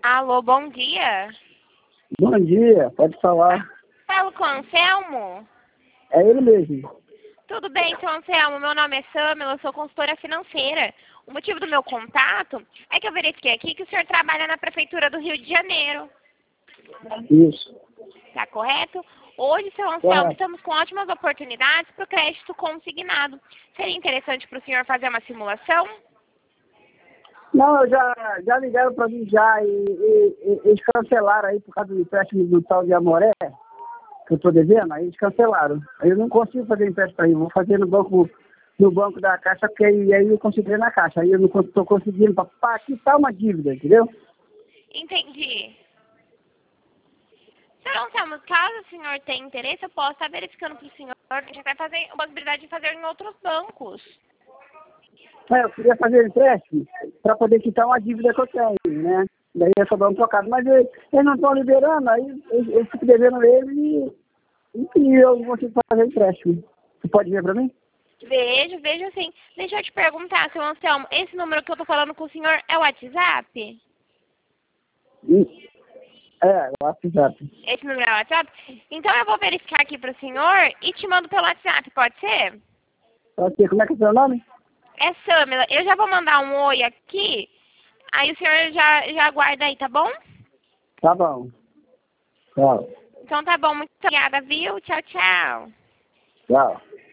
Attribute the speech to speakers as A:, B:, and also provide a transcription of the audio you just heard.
A: Alô, bom dia.
B: Bom dia, pode falar.
A: Falo com o Anselmo?
B: É ele mesmo.
A: Tudo bem, seu Anselmo. Meu nome é Samila, eu sou consultora financeira. O motivo do meu contato é que eu verifiquei aqui que o senhor trabalha na Prefeitura do Rio de Janeiro.
B: Isso.
A: Tá correto? Hoje, seu Anselmo, estamos com ótimas oportunidades para o crédito consignado. Seria interessante para o senhor fazer uma simulação?
B: Não, já ligaram para mim já e eles cancelaram aí por causa do empréstimo do tal de Amoré, que eu estou devendo, aí eles cancelaram. Aí eu não consigo fazer empréstimo para ele, vou fazer no banco da Caixa, porque aí eu consigo na Caixa, aí eu não estou conseguindo para quitar uma dívida, entendeu?
A: Entendi. Senhor Anselmo, caso o senhor tenha interesse, eu posso estar verificando para o senhor. A gente vai fazer a possibilidade de fazer em outros bancos.
B: Eu queria fazer empréstimo para poder quitar uma dívida que eu tenho, né? Daí eu só dou um trocado. Mas eles não estão liberando, aí eu fico devendo ele e eu não consigo fazer empréstimo. Você pode ver para mim?
A: Vejo sim. Deixa eu te perguntar, seu Anselmo, esse número que eu tô falando com o senhor é o WhatsApp?
B: É, o WhatsApp.
A: Esse número é o WhatsApp? Então eu vou verificar aqui pro senhor e te mando pelo WhatsApp, pode ser?
B: Pode ser. Como é que é o seu nome?
A: É Samila. Eu já vou mandar um oi aqui, aí o senhor já aguarda aí, tá bom?
B: Tá bom. Tchau.
A: Então tá bom, muito obrigada, viu? Tchau, tchau.
B: Tchau.